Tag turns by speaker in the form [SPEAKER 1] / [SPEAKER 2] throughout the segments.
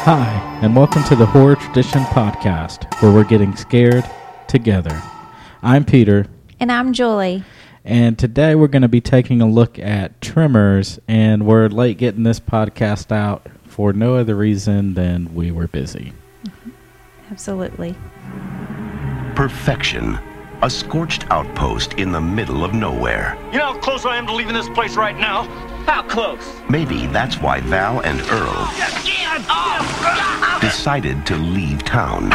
[SPEAKER 1] Hi, and welcome to the Horror Tradition Podcast, where we're getting scared together. I'm Peter.
[SPEAKER 2] And I'm Julie.
[SPEAKER 1] And today we're going to be taking a look at Tremors, and we're late getting this podcast out for no other reason than we were busy.
[SPEAKER 2] Absolutely.
[SPEAKER 3] Perfection. A scorched outpost in the middle of nowhere.
[SPEAKER 4] You know how close I am to leaving this place right now? How close?
[SPEAKER 3] Maybe that's why Val and Earl decided to leave town.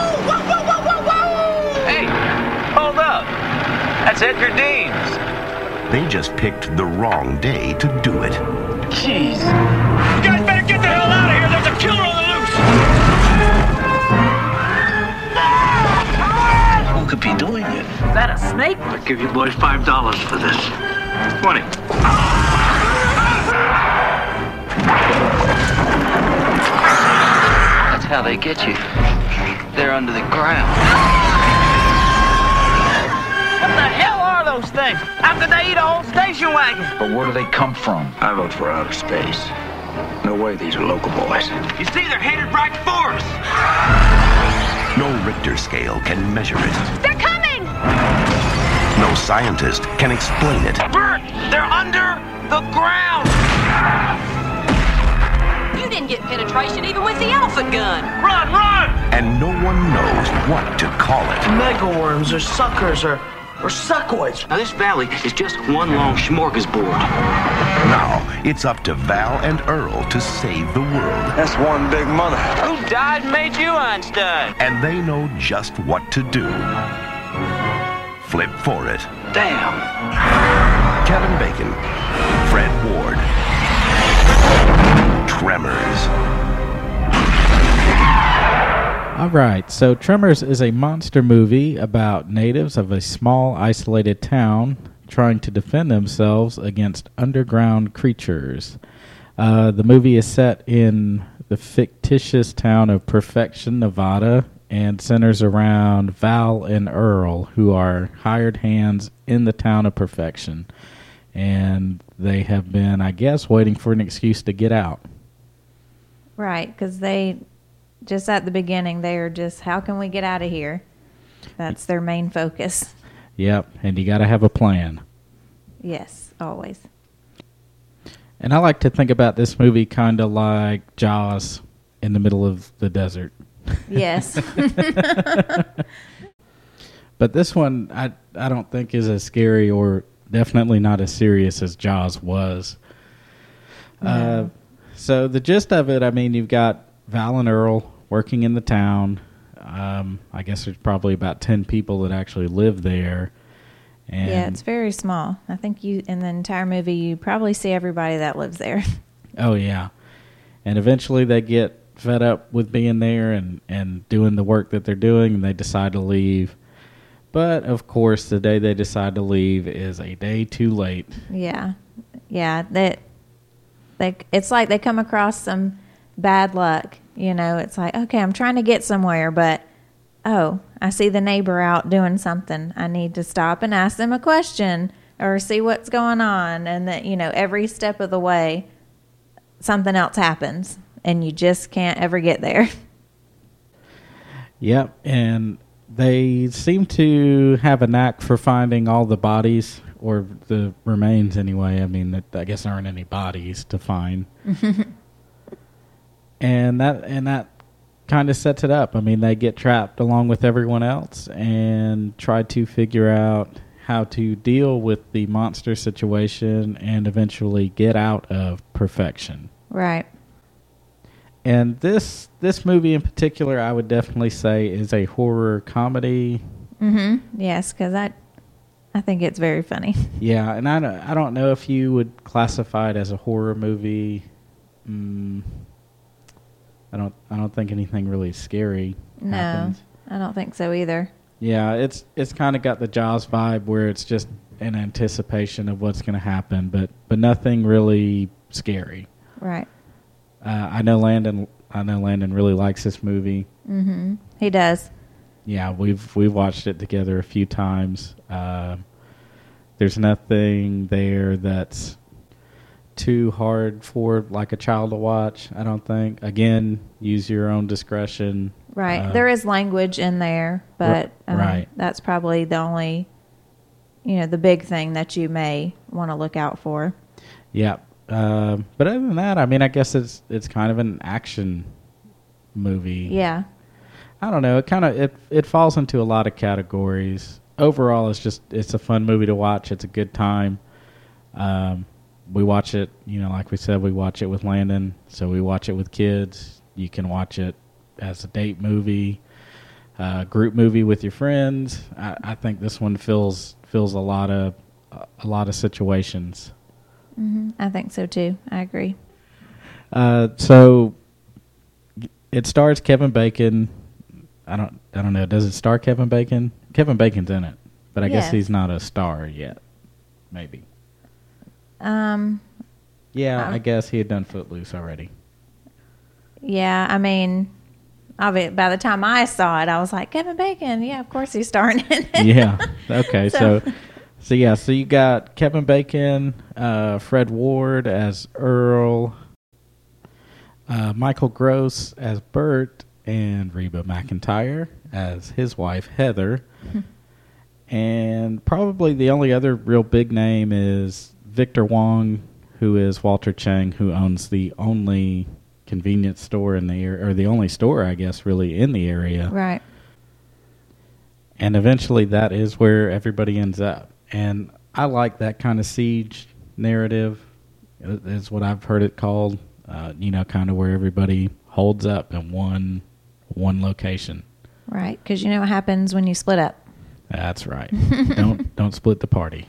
[SPEAKER 4] Hey, hold up. That's Edgar Deans.
[SPEAKER 3] They just picked the wrong day to do it.
[SPEAKER 4] Jeez. You guys better get the hell out of here. There's a killer on the loose. Who could be doing it?
[SPEAKER 5] Is that a snake?
[SPEAKER 4] I'll give you boys $5 for this. 20.
[SPEAKER 5] That's how they get you. They're under the ground. What the hell are those things? How could they eat a whole station wagon?
[SPEAKER 6] But where do they come from?
[SPEAKER 7] I vote for outer space. No way these are local boys.
[SPEAKER 4] You see, they're headed right for us.
[SPEAKER 3] No Richter scale can measure it.
[SPEAKER 2] They're coming!
[SPEAKER 3] No scientist can explain it.
[SPEAKER 4] Bert, they're under the ground.
[SPEAKER 8] You didn't get penetration even with the elephant gun.
[SPEAKER 4] Run, run!
[SPEAKER 3] And no one knows what to call it.
[SPEAKER 5] Megaworms or suckers or suckoids.
[SPEAKER 4] Now, this valley is just one long smorgasbord.
[SPEAKER 3] Now, it's up to Val and Earl to save the world.
[SPEAKER 7] That's one big mother.
[SPEAKER 4] Who died and made you Einstein?
[SPEAKER 3] And they know just what to do. Flip for it.
[SPEAKER 4] Damn.
[SPEAKER 3] Kevin Bacon, Fred Ward, Tremors.
[SPEAKER 1] All right, so Tremors is a monster movie about natives of a small, isolated town trying to defend themselves against underground creatures. The movie is set in the fictitious town of Perfection, Nevada, and centers around Val and Earl, who are hired hands in the town of Perfection. And they have been, I guess, waiting for an excuse to get out.
[SPEAKER 2] Right, because they, just at the beginning, they are just, how can we get out of here? That's their main focus.
[SPEAKER 1] Yep, and you got to have a plan.
[SPEAKER 2] Yes, always.
[SPEAKER 1] And I like to think about this movie kind of like Jaws in the middle of the desert.
[SPEAKER 2] Yes.
[SPEAKER 1] But this one, I don't think is as scary or definitely not as serious as Jaws was.
[SPEAKER 2] No.
[SPEAKER 1] So the gist of it, I mean, you've got Val and Earl working in the town. I guess there's probably about 10 people that actually live there. And
[SPEAKER 2] Yeah, it's very small. I think you, in the entire movie, you probably see everybody that lives there.
[SPEAKER 1] Oh, yeah. And eventually they get fed up with being there and doing the work that they're doing, and they decide to leave. But, of course, the day they decide to leave is a day too late.
[SPEAKER 2] Yeah. Yeah, it's like they come across some bad luck. You know, it's like, okay, I'm trying to get somewhere, but, oh, I see the neighbor out doing something. I need to stop and ask them a question or see what's going on. And that, you know, every step of the way, something else happens, and you just can't ever get there.
[SPEAKER 1] Yep, and they seem to have a knack for finding all the bodies, or the remains anyway. I mean, I guess there aren't any bodies to find. And that kind of sets it up. I mean, they get trapped along with everyone else and try to figure out how to deal with the monster situation and eventually get out of Perfection.
[SPEAKER 2] Right.
[SPEAKER 1] And this movie in particular, I would definitely say, is a horror comedy.
[SPEAKER 2] Mm-hmm. Yes, because I think it's very funny.
[SPEAKER 1] Yeah, and I don't know if you would classify it as a horror movie. I don't think anything really scary happens.
[SPEAKER 2] No, I don't think so either.
[SPEAKER 1] Yeah, it's kind of got the Jaws vibe where it's just an anticipation of what's going to happen, but nothing really scary.
[SPEAKER 2] Right.
[SPEAKER 1] I know Landon really likes this movie.
[SPEAKER 2] Mm-hmm. He does.
[SPEAKER 1] Yeah, we've watched it together a few times. There's nothing there that's too hard for like a child to watch, I don't think. Again, use your own discretion.
[SPEAKER 2] Right. There is language in there, but
[SPEAKER 1] right.
[SPEAKER 2] That's probably the only, the big thing that you may want to look out for.
[SPEAKER 1] Yeah. But other than that, I mean, I guess it's kind of an action movie.
[SPEAKER 2] Yeah.
[SPEAKER 1] I don't know. It falls into a lot of categories. Overall, it's a fun movie to watch. It's a good time. We watch it, like we said, we watch it with Landon. So we watch it with kids. You can watch it as a date movie, group movie with your friends. I think this one fills a lot of situations.
[SPEAKER 2] Mm-hmm. I think so too. I agree.
[SPEAKER 1] So it stars Kevin Bacon. I don't know. Does it star Kevin Bacon? Kevin Bacon's in it, but I guess he's not a star yet. Maybe. Yeah, I guess he had done Footloose already.
[SPEAKER 2] Yeah, I mean, by the time I saw it, I was like, Kevin Bacon. Yeah, of course he's starring in it.
[SPEAKER 1] Yeah. Okay. So you got Kevin Bacon, Fred Ward as Earl, Michael Gross as Bert, and Reba McEntire as his wife, Heather. And probably the only other real big name is Victor Wong, who is Walter Chang, who owns the only convenience store in the area, or the only store, I guess, really in the area.
[SPEAKER 2] Right.
[SPEAKER 1] And eventually that is where everybody ends up. And I like that kind of siege narrative, is what I've heard it called, kind of where everybody holds up in one location.
[SPEAKER 2] Right, because you know what happens when you split up.
[SPEAKER 1] That's right. Don't split the party.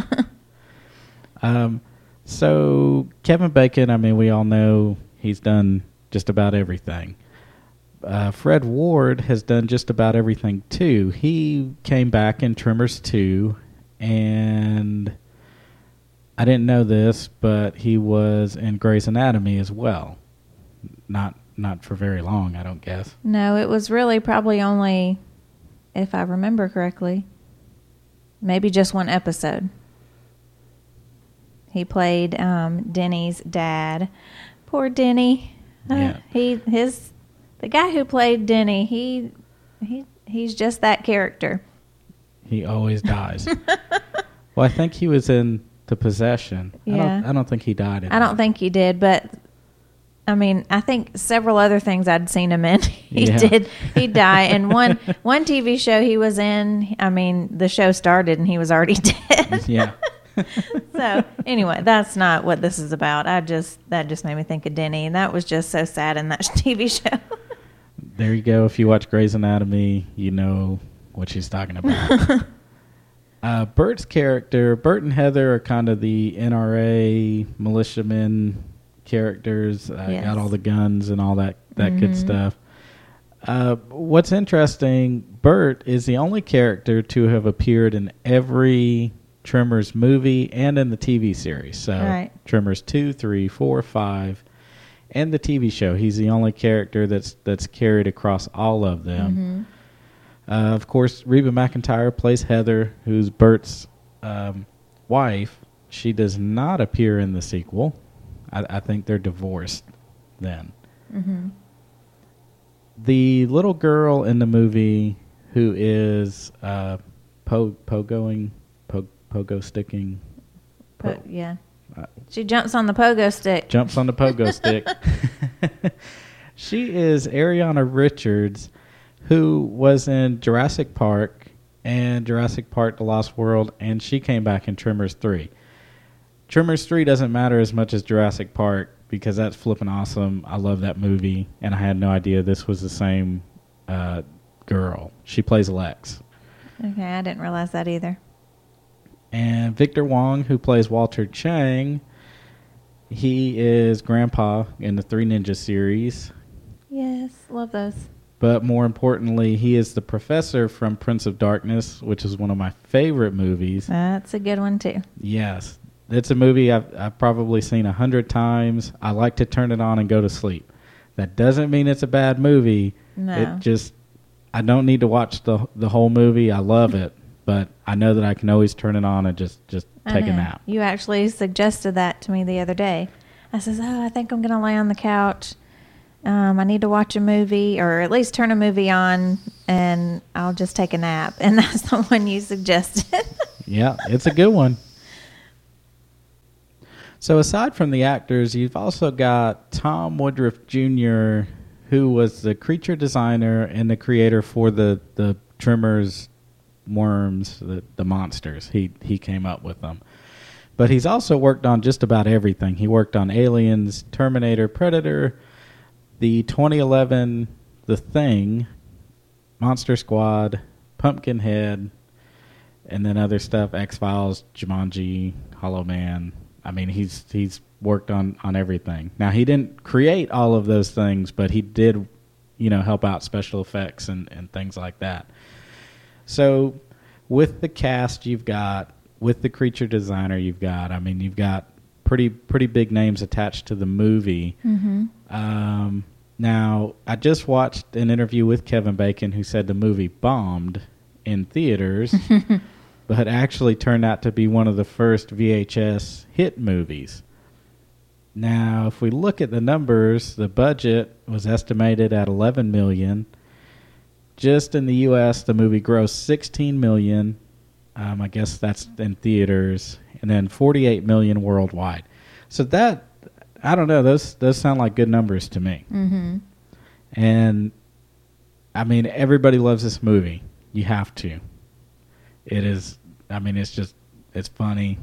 [SPEAKER 1] So Kevin Bacon, I mean, we all know he's done just about everything. Fred Ward has done just about everything too. He came back in Tremors 2, and I didn't know this, but he was in Grey's Anatomy as well. Not for very long, I don't guess.
[SPEAKER 2] No, it was really probably only, if I remember correctly, maybe just one episode. He played Denny's dad. Poor Denny.
[SPEAKER 1] Yeah.
[SPEAKER 2] The guy who played Denny, he's just that character.
[SPEAKER 1] He always dies. Well, I think he was in The Possession.
[SPEAKER 2] Yeah.
[SPEAKER 1] I don't think he died in
[SPEAKER 2] I don't think he did, but I mean, I think several other things I'd seen him in, he'd die. And one TV show he was in, I mean, the show started and he was already dead.
[SPEAKER 1] Yeah.
[SPEAKER 2] So anyway, that's not what this is about. That just made me think of Denny, and that was just so sad in that TV show.
[SPEAKER 1] There you go. If you watch Grey's Anatomy, you know what she's talking about. Bert's character, Bert and Heather are kind of the NRA militiamen characters.
[SPEAKER 2] Yes.
[SPEAKER 1] Got all the guns and all that good stuff. What's interesting, Bert is the only character to have appeared in every Tremors movie and in the TV series. So
[SPEAKER 2] right.
[SPEAKER 1] Tremors 2, 3, 4, 5, and the TV show. He's the only character that's carried across all of them. Of course, Reba McEntire plays Heather, who's Bert's wife. She does not appear in the sequel. I think they're divorced then. The little girl in the movie who is pogo sticking.
[SPEAKER 2] Yeah. She jumps on the pogo stick.
[SPEAKER 1] Jumps on the pogo stick. She is Ariana Richards, who was in Jurassic Park and Jurassic Park: The Lost World, and she came back in Tremors 3. Tremors 3 doesn't matter as much as Jurassic Park because that's flipping awesome. I love that movie, and I had no idea this was the same girl. She plays Lex.
[SPEAKER 2] Okay, I didn't realize that either.
[SPEAKER 1] And Victor Wong, who plays Walter Chang, he is Grandpa in the Three Ninjas series.
[SPEAKER 2] Yes, love those.
[SPEAKER 1] But more importantly, he is the professor from Prince of Darkness, which is one of my favorite movies.
[SPEAKER 2] That's a good one, too.
[SPEAKER 1] Yes. It's a movie I've probably seen 100 times. I like to turn it on and go to sleep. That doesn't mean it's a bad movie.
[SPEAKER 2] No.
[SPEAKER 1] It just, I don't need to watch the whole movie. I love it. but I know that I can always turn it on and just take a
[SPEAKER 2] know.
[SPEAKER 1] nap.
[SPEAKER 2] You actually suggested that to me the other day. I says, I think I'm going to lay on the couch. I need to watch a movie, or at least turn a movie on, and I'll just take a nap. And that's the one you suggested.
[SPEAKER 1] Yeah, it's a good one. So aside from the actors, you've also got Tom Woodruff Jr., who was the creature designer and the creator for the Tremors worms, the monsters. He came up with them. But he's also worked on just about everything. He worked on Aliens, Terminator, Predator, the 2011 The Thing, Monster Squad, Pumpkinhead, and then other stuff, X-Files, Jumanji, Hollow Man. I mean, he's worked on everything. Now, he didn't create all of those things, but he did, help out special effects and things like that. So with the cast you've got, with the creature designer you've got pretty big names attached to the movie. Mm-hmm. Now, I just watched an interview with Kevin Bacon, who said the movie bombed in theaters, but actually turned out to be one of the first VHS hit movies. Now, if we look at the numbers, the budget was estimated at $11 million. Just in the U.S., the movie grossed $16 million. I guess that's in theaters, and then $48 million worldwide. So that, I don't know, those sound like good numbers to me. Mm-hmm. And I mean, everybody loves this movie. You have to. It is. I mean, it's funny.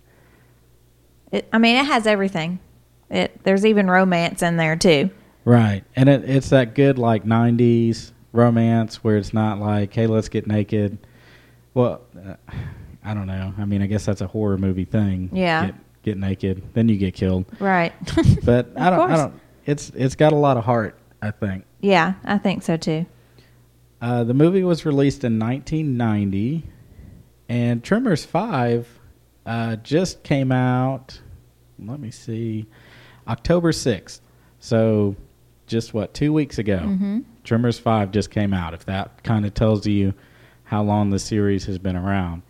[SPEAKER 2] It has everything. There's even romance in there too.
[SPEAKER 1] Right, and it's that good like '90s romance where it's not like, hey, let's get naked. Well, I don't know. I mean, I guess that's a horror movie thing.
[SPEAKER 2] Yeah.
[SPEAKER 1] Get naked, then you get killed.
[SPEAKER 2] Right.
[SPEAKER 1] But I don't. It's got a lot of heart, I think.
[SPEAKER 2] Yeah, I think so too.
[SPEAKER 1] The movie was released in 1990, and Tremors 5 just came out. Let me see, October 6th. So, just 2 weeks ago, mm-hmm. Tremors 5 just came out. If that kind of tells you how long the series has been around.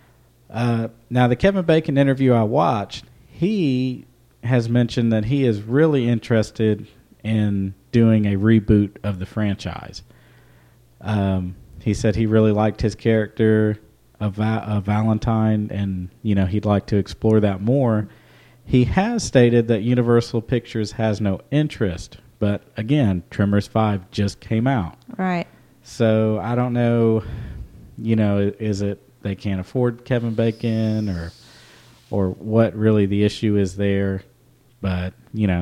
[SPEAKER 1] Now, the Kevin Bacon interview I watched, he has mentioned that he is really interested in doing a reboot of the franchise. He said he really liked his character of Valentine, and he'd like to explore that more. He has stated that Universal Pictures has no interest, but again, Tremors 5 just came out.
[SPEAKER 2] Right.
[SPEAKER 1] So I don't know, is it they can't afford Kevin Bacon or what really the issue is there? But,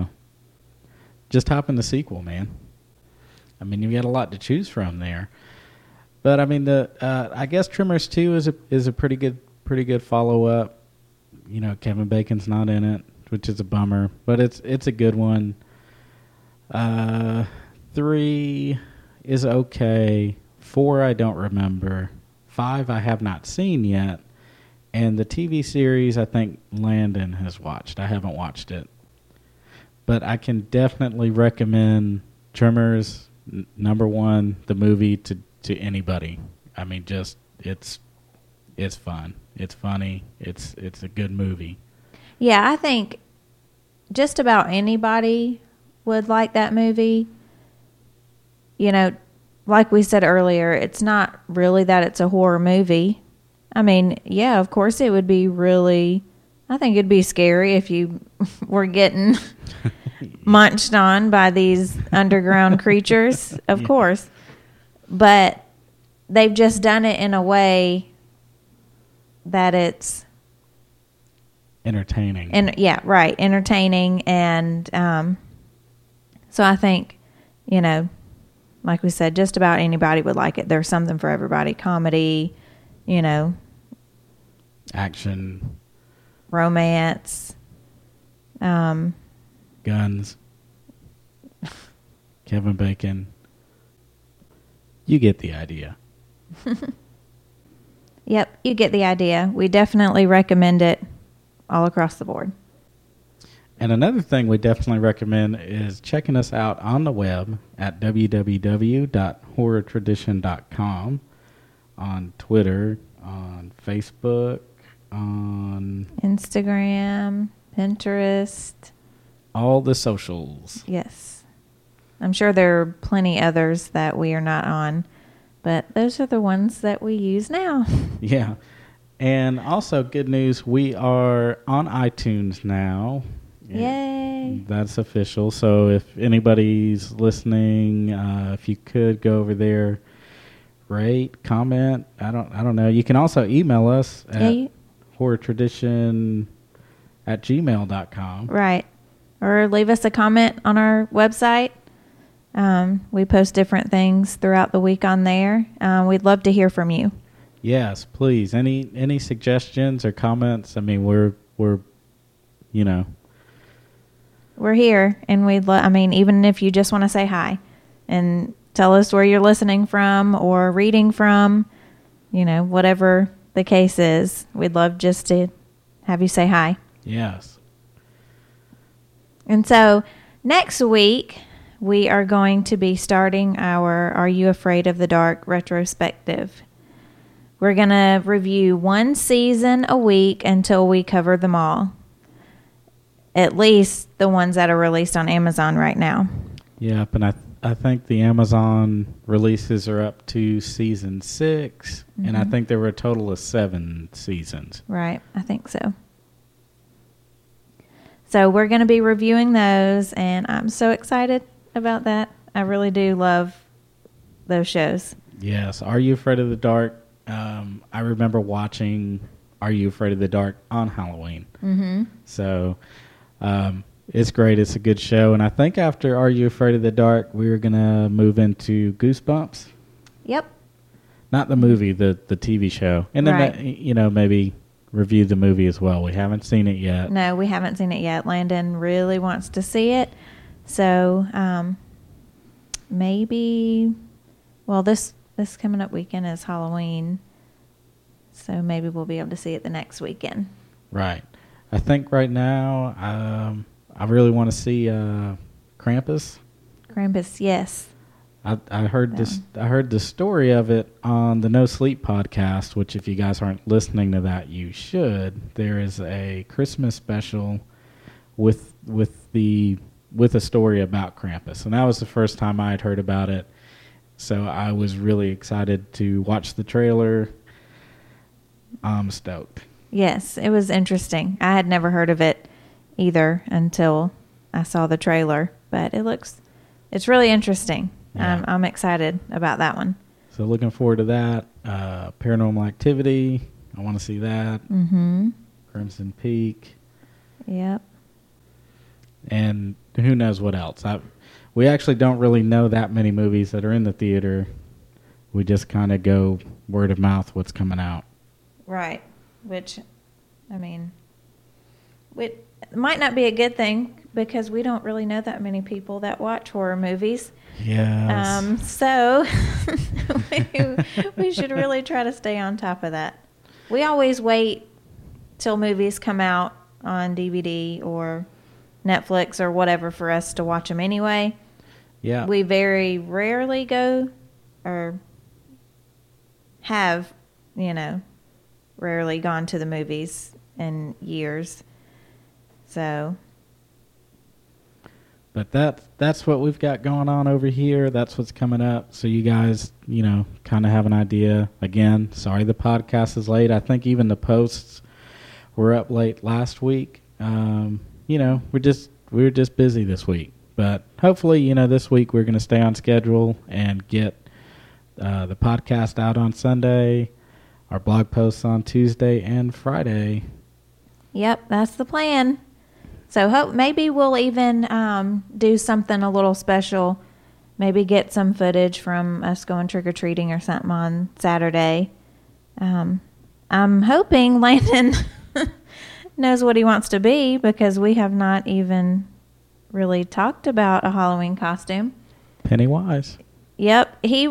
[SPEAKER 1] just hop in the sequel, man. I mean, you've got a lot to choose from there. But I mean, I guess Tremors 2 is a pretty good follow up. Kevin Bacon's not in it, which is a bummer, but it's a good one. 3 is okay. 4 I don't remember. 5 I have not seen yet. And the TV series I think Landon has watched. I haven't watched it. But I can definitely recommend Tremors number 1, the movie, to anybody. I mean, just it's fun. It's funny. It's a good movie.
[SPEAKER 2] Yeah, I think just about anybody would like that movie. Like we said earlier, it's not really that it's a horror movie. I mean, yeah, of course it would be really, I think it'd be scary if you were getting munched on by these underground creatures, of course. But they've just done it in a way that it's
[SPEAKER 1] entertaining.
[SPEAKER 2] And yeah, right, entertaining. And so I think, like we said, just about anybody would like it. There's something for everybody. Comedy,
[SPEAKER 1] action,
[SPEAKER 2] romance,
[SPEAKER 1] guns, Kevin Bacon. You get the idea.
[SPEAKER 2] Yep, you get the idea. We definitely recommend it all across the board.
[SPEAKER 1] And another thing we definitely recommend is checking us out on the web at www.horrortradition.com, on Twitter, on Facebook, on
[SPEAKER 2] Instagram, Pinterest.
[SPEAKER 1] all the socials.
[SPEAKER 2] Yes. I'm sure there are plenty others that we are not on, but those are the ones that we use now.
[SPEAKER 1] Yeah. And also, good news, we are on iTunes now.
[SPEAKER 2] Yay.
[SPEAKER 1] That's official. So if anybody's listening, if you could go over there, rate, comment. I don't know. You can also email us at horrortradition@gmail.com.
[SPEAKER 2] Right. Or leave us a comment on our website. We post different things throughout the week on there. We'd love to hear from you.
[SPEAKER 1] Yes, please. Any suggestions or comments? I mean, we're you know.
[SPEAKER 2] We're here, and even if you just want to say hi and tell us where you're listening from or reading from, whatever the case is, we'd love just to have you say hi.
[SPEAKER 1] Yes.
[SPEAKER 2] And so next week, we are going to be starting our Are You Afraid of the Dark retrospective. We're going to review one season a week until we cover them all. At least the ones that are released on Amazon right now.
[SPEAKER 1] Yep, and I think the Amazon releases are up to season 6, and I think there were a total of 7 seasons.
[SPEAKER 2] Right, I think so. So we're going to be reviewing those, and I'm so excited about that. I really do love those shows.
[SPEAKER 1] Yes, Are You Afraid of the Dark? I remember watching Are You Afraid of the Dark on Halloween. Mm-hmm. So it's great. It's a good show. And I think after Are You Afraid of the Dark, we were going to move into Goosebumps.
[SPEAKER 2] Yep.
[SPEAKER 1] Not the movie, the TV show. And then,
[SPEAKER 2] Right.
[SPEAKER 1] Maybe review the movie as well. We haven't seen it yet.
[SPEAKER 2] No, we haven't seen it yet. Landon really wants to see it. So maybe, this coming up weekend is Halloween. So maybe we'll be able to see it the next weekend.
[SPEAKER 1] Right. I think right now, I really want to see Krampus.
[SPEAKER 2] Krampus, yes.
[SPEAKER 1] I heard this. I heard the story of it on the No Sleep podcast. Which, if you guys aren't listening to that, you should. There is a Christmas special with a story about Krampus, and that was the first time I had heard about it. So I was really excited to watch the trailer. I'm stoked.
[SPEAKER 2] Yes, it was interesting. I had never heard of it either until I saw the trailer, but it's really interesting.
[SPEAKER 1] Yeah.
[SPEAKER 2] I'm excited about that one.
[SPEAKER 1] So looking forward to that. Paranormal Activity. I want to see that.
[SPEAKER 2] Mm-hmm.
[SPEAKER 1] Crimson Peak.
[SPEAKER 2] Yep.
[SPEAKER 1] And who knows what else. We actually don't really know that many movies that are in the theater. We just kind of go word of mouth what's coming out.
[SPEAKER 2] Right. Which, it might not be a good thing because we don't really know that many people that watch horror movies.
[SPEAKER 1] Yes.
[SPEAKER 2] So we should really try to stay on top of that. We always wait till movies come out on DVD or Netflix or whatever for us to watch them anyway.
[SPEAKER 1] Yeah.
[SPEAKER 2] We very rarely go or have, rarely gone to the movies in years. So.
[SPEAKER 1] But that's what we've got going on over here. That's what's coming up. So you guys, kind of have an idea. Again, sorry the podcast is late. I think even the posts were up late last week. We're just busy this week. But hopefully, this week we're going to stay on schedule and get the podcast out on Sunday, our blog posts on Tuesday and Friday.
[SPEAKER 2] Yep, that's the plan. So maybe we'll even do something a little special. Maybe get some footage from us going trick-or-treating or something on Saturday. I'm hoping Landon knows what he wants to be because we have not even really talked about a Halloween costume.
[SPEAKER 1] Pennywise.
[SPEAKER 2] Yep, he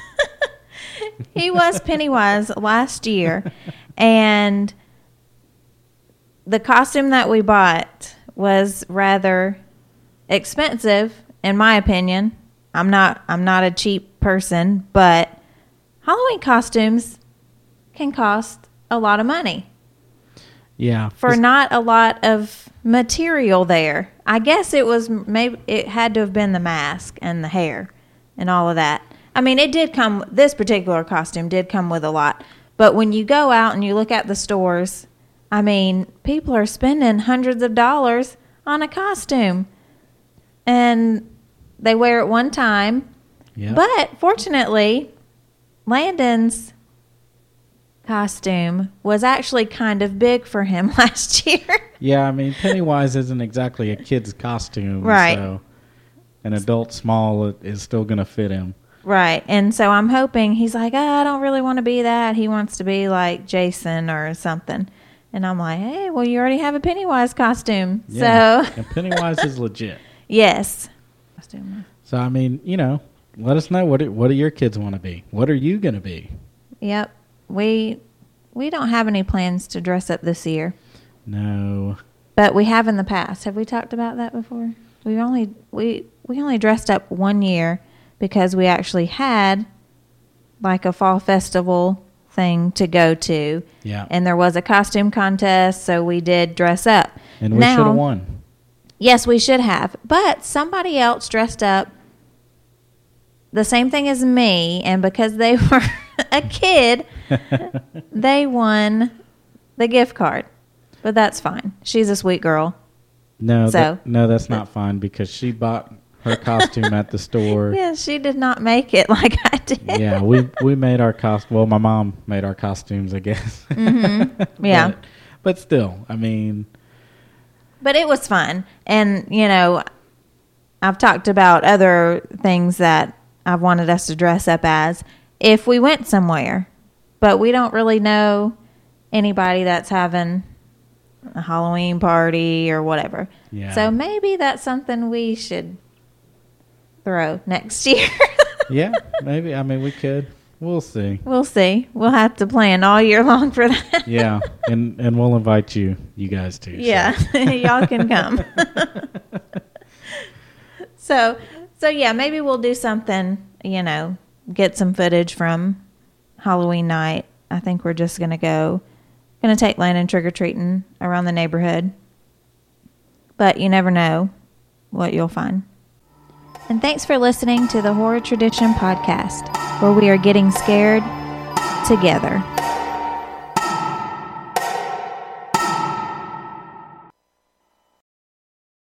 [SPEAKER 2] was Pennywise last year. And the costume that we bought was rather expensive, in my opinion. I'm not a cheap person, but Halloween costumes can cost a lot of money
[SPEAKER 1] Yeah.
[SPEAKER 2] for not a lot of material there. I guess it had to have been the mask and the hair and all of that. I mean, this particular costume did come with a lot. But when you go out and you look at the stores, I mean, people are spending hundreds of dollars on a costume. And they wear it one time.
[SPEAKER 1] Yeah.
[SPEAKER 2] But fortunately, Landon's costume was actually kind of big for him last year.
[SPEAKER 1] Yeah, I mean, Pennywise isn't exactly a kid's costume.
[SPEAKER 2] Right.
[SPEAKER 1] So an adult small is still going to fit him.
[SPEAKER 2] Right. And so I'm hoping he's like, I don't really want to be that. He wants to be like Jason or something. And I'm like, hey, well, you already have a Pennywise costume.
[SPEAKER 1] Yeah.
[SPEAKER 2] So,
[SPEAKER 1] And Pennywise is legit.
[SPEAKER 2] yes.
[SPEAKER 1] So, I mean, let us know what do your kids want to be? What are you going to be?
[SPEAKER 2] Yep. We don't have any plans to dress up this year.
[SPEAKER 1] No.
[SPEAKER 2] But we have in the past. Have we talked about that before? We only dressed up one year because we actually had like a fall festival thing to go to.
[SPEAKER 1] Yeah.
[SPEAKER 2] And there was a costume contest, so we did dress up.
[SPEAKER 1] And we should have won.
[SPEAKER 2] Yes, we should have. But somebody else dressed up the same thing as me, and because they were a kid, they won the gift card. But that's fine. She's a sweet girl.
[SPEAKER 1] No,
[SPEAKER 2] So-
[SPEAKER 1] that's not fine because she bought her costume at the store.
[SPEAKER 2] Yeah, she did not make it like I did.
[SPEAKER 1] Yeah, we made our costume. Well, my mom made our costumes, I guess.
[SPEAKER 2] Mm-hmm. Yeah.
[SPEAKER 1] But still, I mean.
[SPEAKER 2] But it was fun. And, I've talked about other things that I've wanted us to dress up as if we went somewhere. But we don't really know anybody that's having a Halloween party or whatever.
[SPEAKER 1] Yeah.
[SPEAKER 2] So maybe that's something we should throw next year.
[SPEAKER 1] Yeah, maybe. I mean, we could. We'll see.
[SPEAKER 2] We'll see. We'll have to plan all year long for that.
[SPEAKER 1] Yeah, and we'll invite you guys too.
[SPEAKER 2] Yeah, y'all can come. So yeah, maybe we'll do something, get some footage from Halloween night. I think we're just going to take Landon trick-or-treating around the neighborhood. But you never know what you'll find. And thanks for listening to the Horror Tradition Podcast, where we are getting scared together.